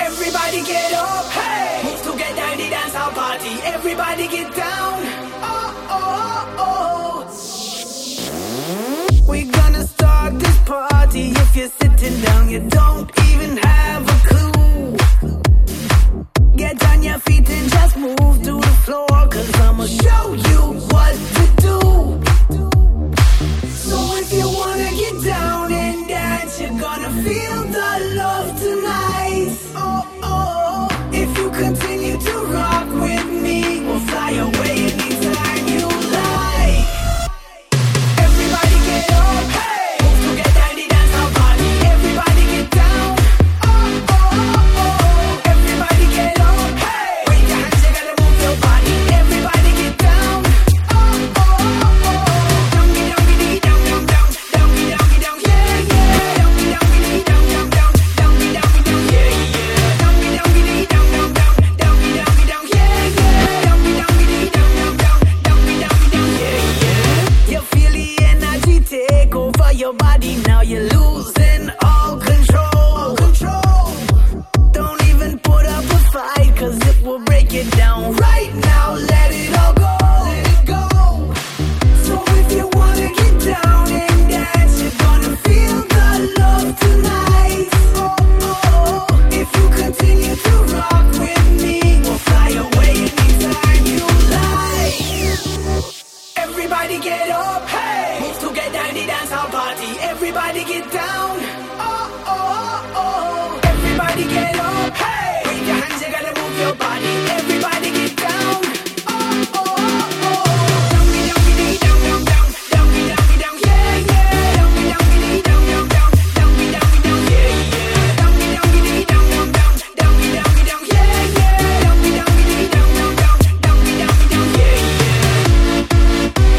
Everybody get up, hey! Move to get down the dance hall party. Everybody get down. Oh, oh, oh. We're gonna start this party. If you're sitting down, you don't even have a clue. Get on your feet and just move to the floor, 'cause I'ma show you what to do. So if you wanna get down and dance, you're gonna feel the love tonight. Oh, oh. If you continue to rock with me, we'll fly away anytime you like. Everybody get up, hey! Move to get down the dance hall party. Everybody get down. Oh, oh, oh. Everybody get up, hey! Wave your hands, you gotta move your body. Everybody get down. Oh, oh, oh. Downgy, downgy, dee, down, down, down. Downgy, downgy, down, yeah, yeah. Downgy, downgy, dee, down, down, down. Downgy, downgy, down, yeah, yeah. Downgy, downgy, dee, down, down, down. Downgy, downgy, down, yeah, yeah. Downgy, downgy, dee, down, down, down. Downgy, downgy, down, yeah, yeah. You feel the energy take over your body. Now you're losing all control. Don't even put up a fight, 'cause it will break it down. Right now, let it all go. So if you wanna get down and dance, you're gonna feel the love tonight. Oh, oh. If you continue to rock with me, we'll fly away anytime you like. Everybody get up, hey! Move to get down the dance hall party. Everybody get down. Oh, oh, oh. Everybody get up, hey! Wave your hands, you gotta move your body. Everybody get down. Oh, oh, oh. Downgy, downgy, dee, down, down, down. Downgy, downgy, down, yeah, yeah. Downgy, downgy, dee, down, down, down. Downgy, downgy, down, yeah, yeah. Downgy, downgy, dee, down, down, down. Downgy, downgy, down, yeah, yeah. Downgy, downgy, dee, down, down, down. Downgy, downgy, down, yeah, yeah.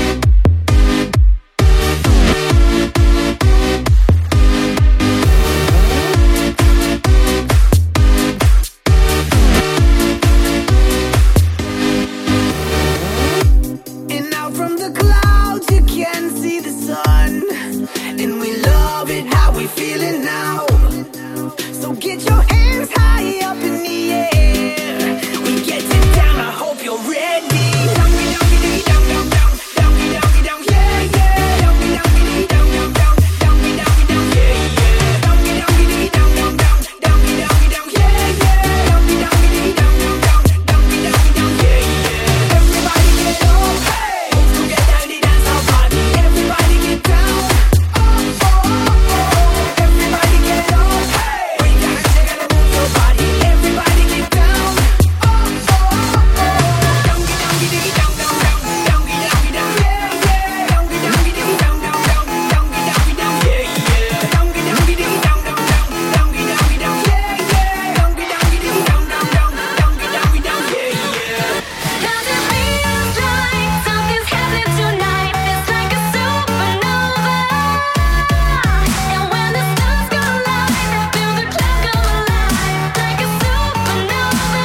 And out from the clouds you can see the sun. And we love it how we feeling now. So get your hands high up in the air. We get it down, I hope you're ready. Downgy, downgy, dee, down, down, down. Downgy, downgy, down, yeah, yeah. Downgy, downgy, dee, down, down, down. Downgy, downgy, down, yeah, yeah. Downgy, downgy, dee, down, down, down. Downgy, downgy, down, yeah, yeah. Downgy, downgy, dee, down, down, down. Downgy, downgy, down, yeah, yeah. Everybody get up, hey! Move to get down the dance hall party. Everybody get down. Oh, oh, oh. Everybody get up, hey! Wave your hands, you gotta move your body. Everybody get down. Oh, oh, oh. Downgy, downgy, dee, down, down, down. Downgy, downgy, down, yeah, yeah. Downgy, downgy, dee, down, down, down. Downgy, downgy, down, yeah, yeah. Downgy, downgy, dee, down, down, down. Downgy, downgy, down, yeah, yeah. Downgy, downgy, dee, down, down, down. Downgy, downgy, down, yeah, yeah. Does it feel like something's happening tonight? It's like a supernova. And when the stars go light, I feel the club come alive. Like a supernova.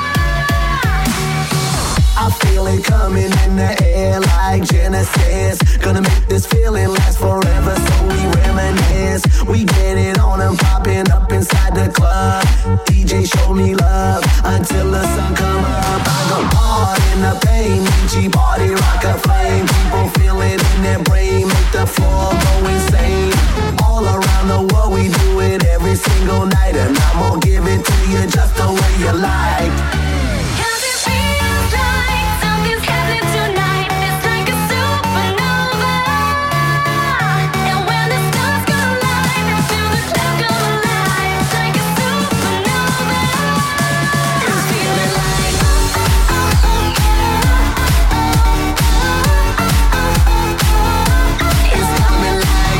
I feel it coming in the air like Genesis. Gonna make this feeling last forever, so we reminisce. We get it on and popping up inside the club. DJ show me love until the sun come up. I go hard in the pain, G party rock a flame. People feel it in their brain, make the floor go insane. All around the world we do it every single night, and I'm gonna give it to you just the way you like. Does it feel like something's happening tonight? It's like a supernova. And when the stars go light, I feel the club come alive. Like a supernova. I'm feeling like it's coming like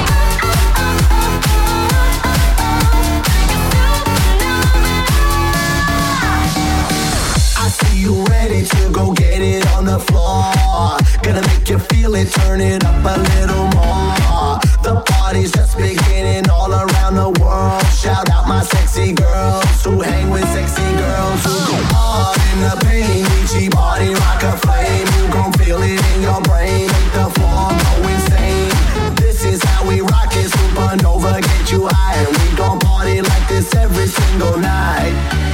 I see you ready to go get it on the floor. Gonna make you feel it, turn it up a little more. The party's just beginning all around the world. Shout out my sexy girls who hang with sexy girls who go hard in the pain. G party rock a flame. You gon' feel it in your brain, make the floor go insane. This is how we rock it, supernova, get you high, and we gon' party like this every single night.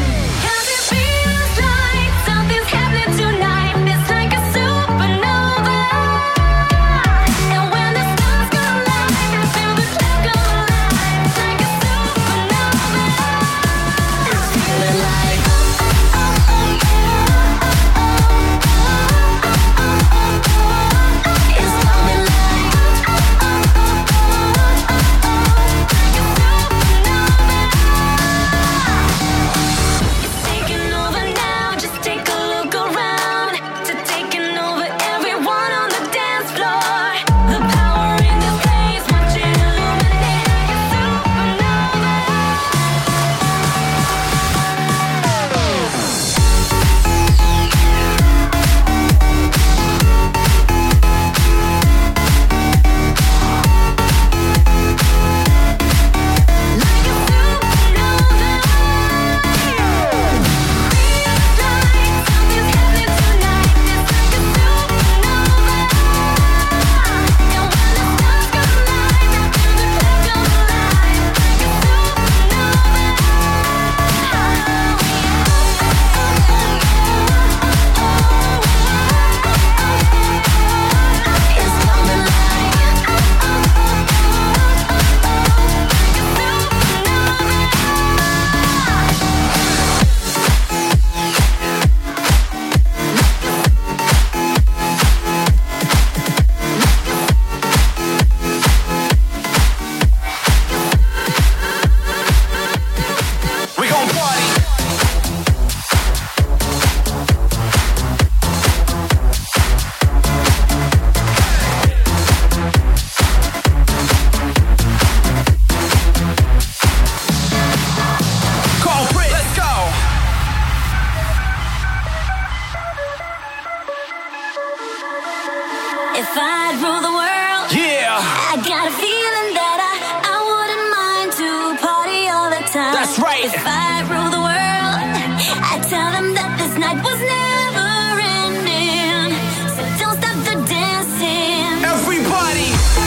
right. If I rule the world, I tell them that this night was never ending. So don't stop the dancing. Everybody.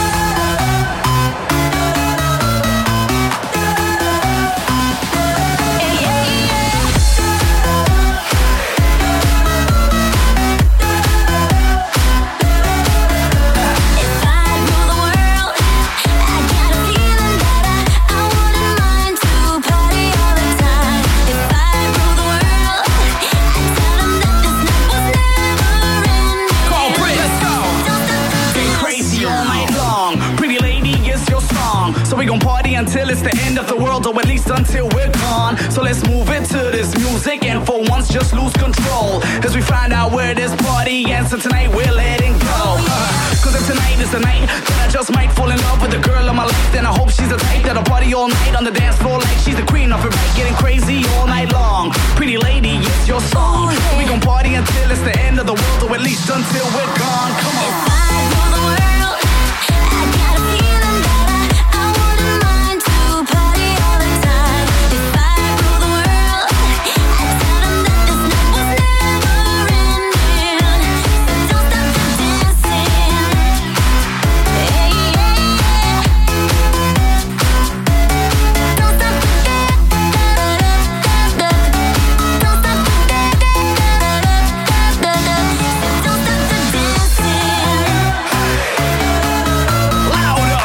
Until it's the end of the world, or at least until we're gone. So let's move it to this music and for once just lose control as we find out where this party ends. And tonight we're letting go. Cause if tonight is the night that I just might fall in love with the girl of my life, then I hope she's the type that'll party all night on the dance floor like she's the queen of her right, getting crazy all night long. Pretty lady, it's your song. We gon' party until it's the end of the world, or at least until we're gone. Come on. If I rule the world, I got a feeling that I wouldn't mind to party all the time. If I rule the world, I tell them that this night was never ending. So don't stop the dancing. Hey, yeah, yeah. Don't stop the don't stop the don't stop the dancing. Louder.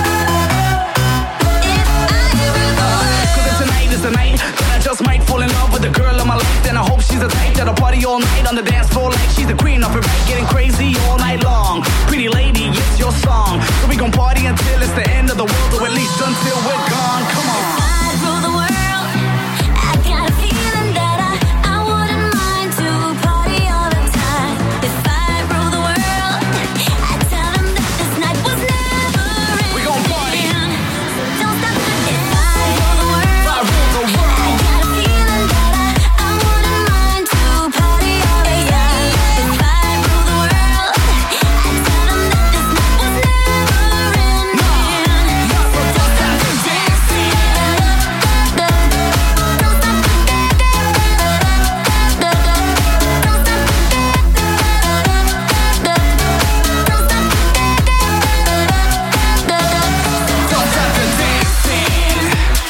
If I rule the world. Cause if tonight is the night that I just might fall in love with the girl of my life, then I hope she's the type that'll party all night on the dance floor like she's the queen of her right, getting crazy all night long. Pretty lady, it's your song. So we gon' party until it's the end of the world, or at least until we're gone. Come on. I rule the world. I got a feeling that I wouldn't mind to party all the time. If I rule the world, I tell them that this night was never ending. We gon' party. So don't stop the if I rule the world. I rule the world. I got a feeling that I wouldn't mind to party all the time. If I rule the world, I tell them that this night was never ending. So don't stop the dancing. Don't stop the dancing.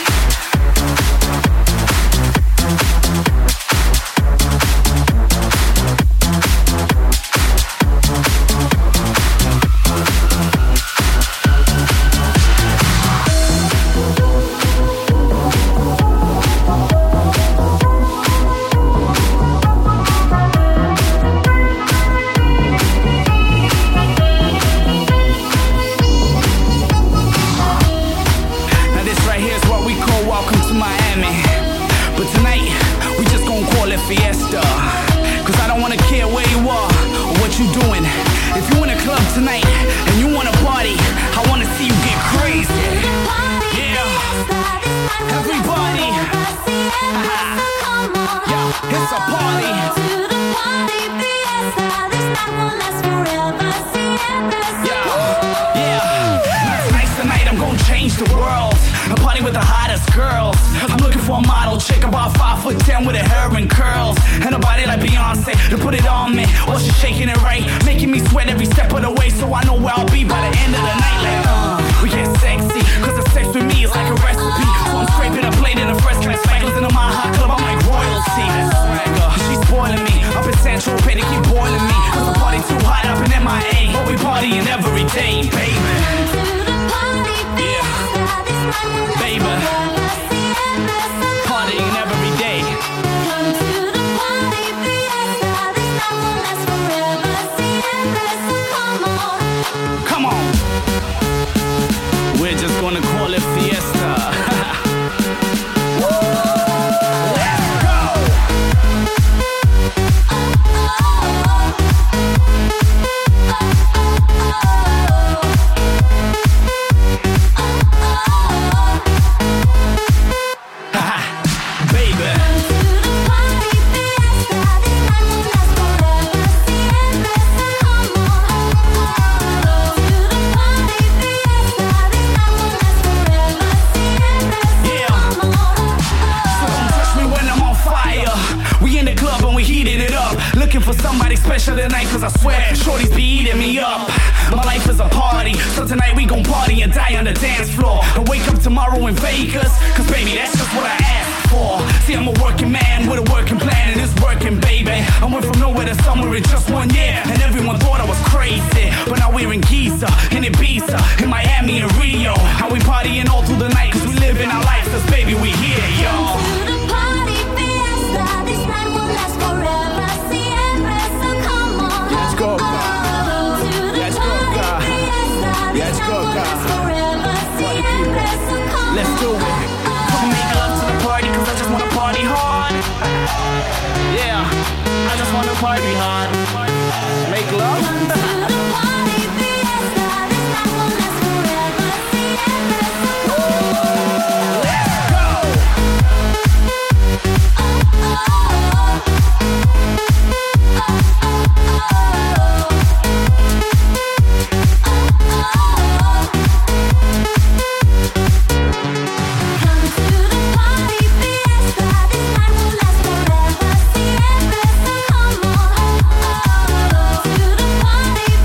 Now this right here is what we call welcome to Miami. But tonight, we just gon' call it fiesta. Cause I don't wanna care where you are or what you doing. If you in a club tonight and you wanna party, I wanna see you get crazy. Yeah. Everybody. Yeah, it's a party. Yeah. Tonight's the night I'm gonna change the world. I party with the hottest girls. I'm looking for a model chick about 5'10" with her hair and curls and a body like Beyonce to put it on me. Oh, she's shaking it right, making me sweat every step of the way, so I know where I'll be by the end of the night. Like, we get sexy, cause the sex with me is like a recipe. So I'm scraping a plate in a first class flight. Listen to my hot club, I'm like royalty. She's spoiling me, up in Central Pay, they keep boiling me. Cause the party too hot up in MIA, but we partying every day, baby. Baby, partying every day. Come on. We're just gonna call it fiesta. for somebody special tonight, cause I swear, shorties be eating me up. My life is a party, so tonight we gon' party and die on the dance floor. And wake up tomorrow in Vegas, cause baby, that's just what I asked for. See, I'm a working man with a working plan, and it's working, baby. I went from nowhere to somewhere in just 1 year, and everyone thought I was crazy. But now we're in Giza, in Ibiza, in Miami and Rio. How we partying all through the night, cause we living our life, cause baby, we here, y'all. To the party fiesta, this night will last forever. Siempre, so come on. Let's go, God. To the Let's go, party God. fiesta, this Let's night go, will God. last forever. Siempre, so come Let's do it. Come make love to the party, cause I just wanna party hard. Yeah, I just wanna party hard. Make love. to the party fiesta, this night will last forever. Siempre, so come on. Let's go. Come to the party fiesta, this night will last forever. Siempre, so come on. To the party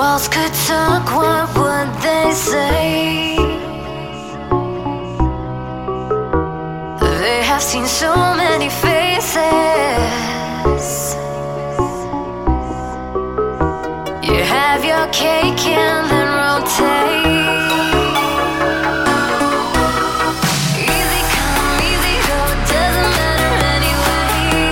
walls could talk, what would they say? They have seen so many faces. You have your cake and then rotate. Easy come, easy go, doesn't matter anyway.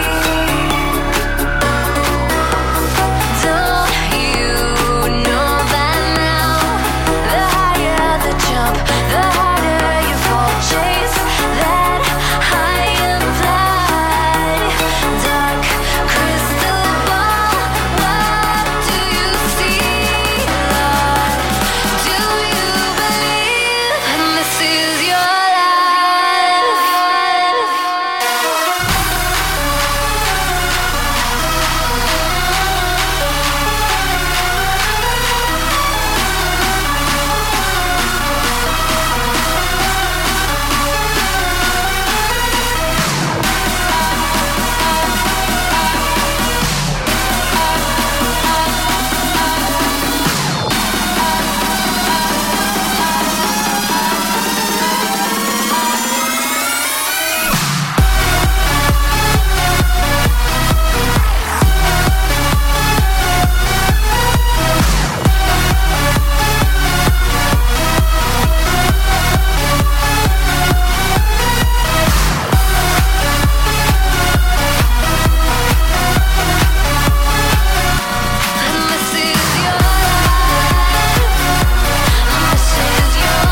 Don't you know that now? The higher the jump, the harder you fall. Chase that high and fly. Dark crystal ball, what do you see? Love, do you believe? And this is your life. And this is your life. This is your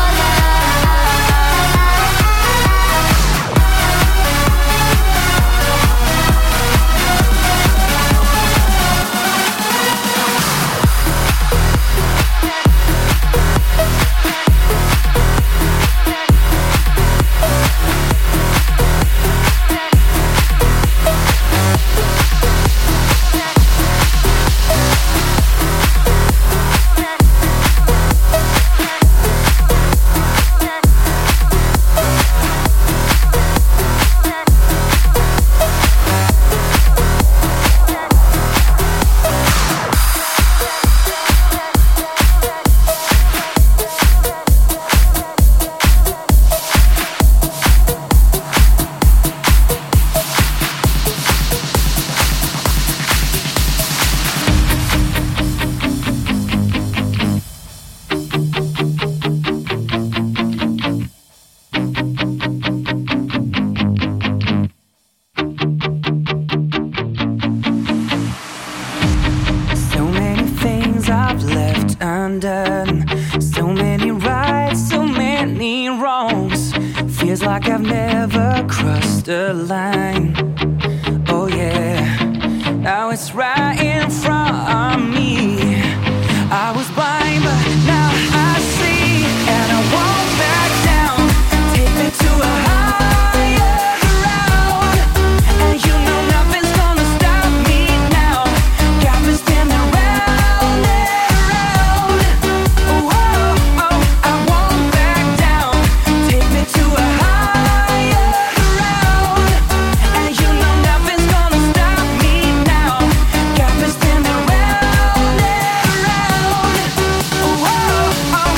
So many things I've left undone. So many rights, so many wrongs. Feels like I've never crossed a line. Oh yeah, now it's right in front of me. I was blind, but now I see. And I won't back down. Take me to a higher ground. And you know nothing's gonna stop me now. Got me standing round and round. Oh, oh, oh, I won't back down. Take me to a higher ground. And you know nothing's gonna stop me now. Got me standing round and round. Oh, oh, oh,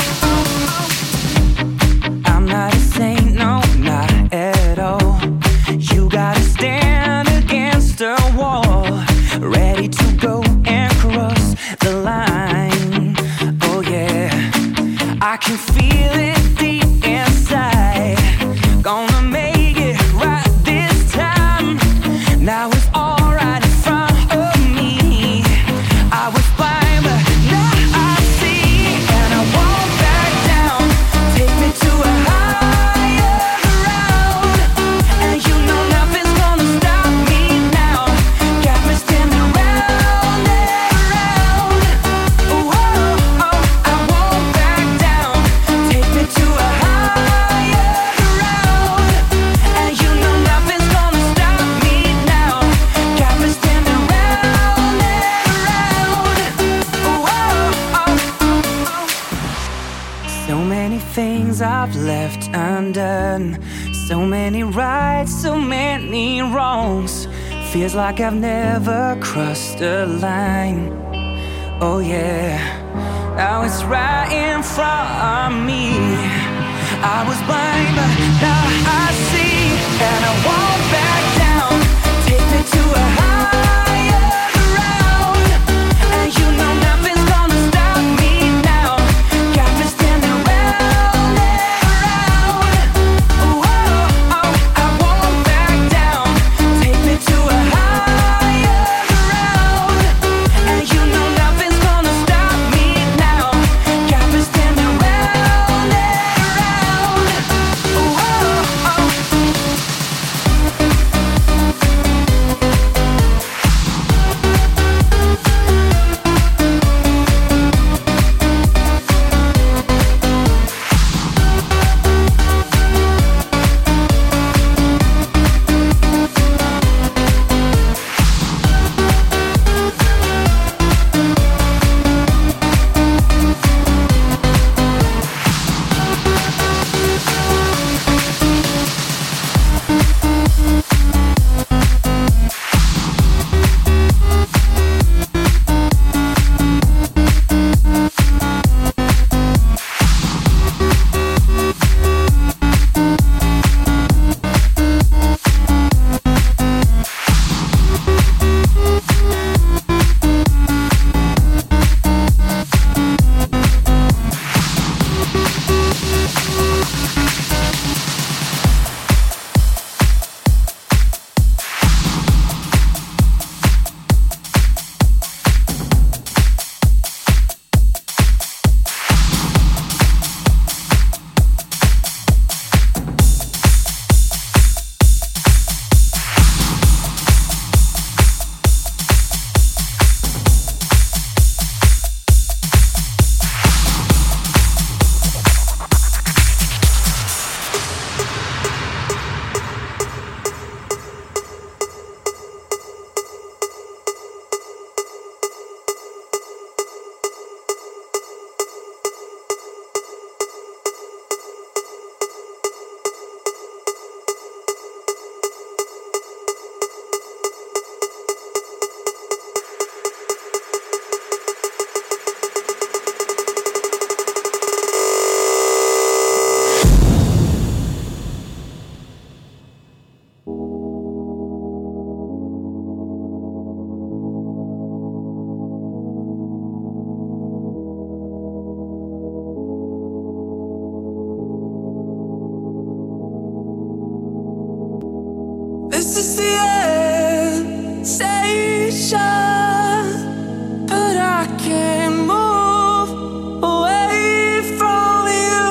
oh. I'm not a saint, no, not at all. You gotta stand against a wall, ready to go and cross the line. Oh yeah, I can feel it deep inside. Gonna make it right this time. Now it's all right in front of me. I was blind, but now I see. And I won't back down. Take me to a higher ground. And you know nothing's gonna stop me now. Got me standing round and round. Oh, oh, oh, I won't back down. Take me to a higher ground. And you know nothing's gonna stop me now. Got me standing round and round. Oh, oh, oh, oh. So many things I've left undone. So many rights, so many wrongs. Feels like I've never crossed a line. Oh yeah, now it's right in front of me. I was blind, but now I see, and I won't back down. Take me to a higher ground, and you know nothing's gonna stop me now. Got me standing round and round. Whoa, oh, I won't back down. Take me to a higher ground, and you know nothing's gonna stop me now. Got me standing round and round. Whoa, oh. This is the end station, but I can't move away from you.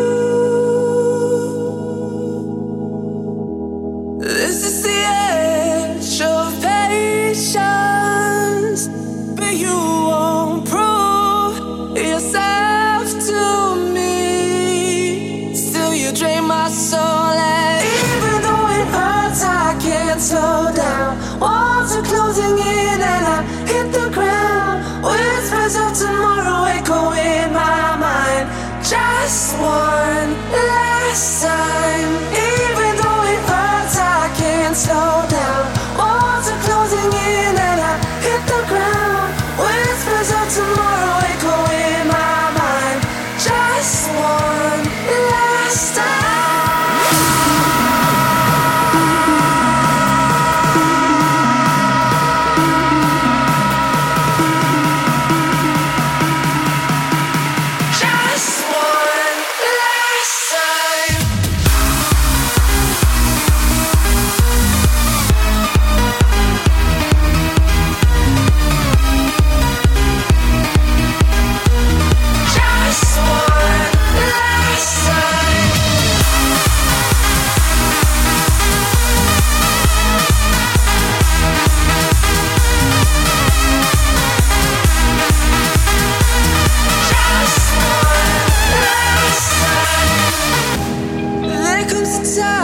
This is the edge of patience, but you won't prove yourself to me. Still, you drain my soul, and even though it hurts, I can't slow down. Walls are closing in, and I hit the ground. Whispers of tomorrow echo in my mind. Just one last time. Even though it hurts, I can't slow down. Walls are closing in, and I hit the ground. Whispers of tomorrow echo in my mind. Just one last time. Just one last time. Just one last time. Just one last time. There comes a time